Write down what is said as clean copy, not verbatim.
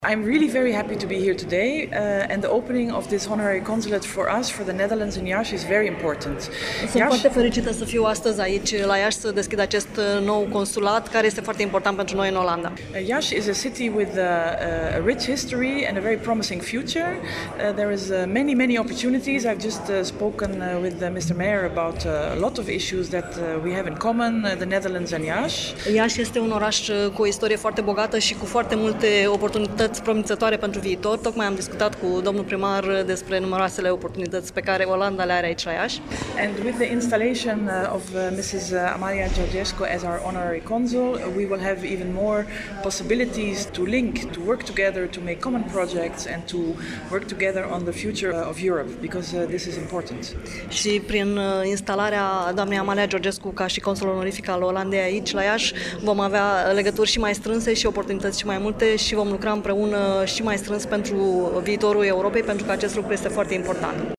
I'm really very happy to be here today, and the opening of this honorary consulate for us, for the Netherlands in Iași, is very important. Sunt foarte fericită să fiu astăzi aici la Iași să deschid acest nou consulat, care este foarte important pentru noi în Olanda. Iași is a city with a rich history and a very promising future. There is many opportunities. I've just spoken with Mr. Mayor about a lot of issues that we have in common, the Netherlands and Iași. Iași este un oraș cu o istorie foarte bogată și cu foarte multe oportunități promițătoare pentru viitor. Tocmai am discutat cu domnul primar despre numeroasele oportunități pe care Olanda le are aici la Iași. And with the installation of Mrs. Amalia Georgescu as our honorary consul, we will have even more possibilities to link, to work together, to make common projects and to work together on the future of Europe, because this is important. Și prin instalarea doamnei Amalia Georgescu ca și consul onorific al Olandei aici la Iași, vom avea legături și mai strânse și oportunități și mai multe și vom lucra împreună și mai strâns pentru viitorul Europei, pentru că acest lucru este foarte important.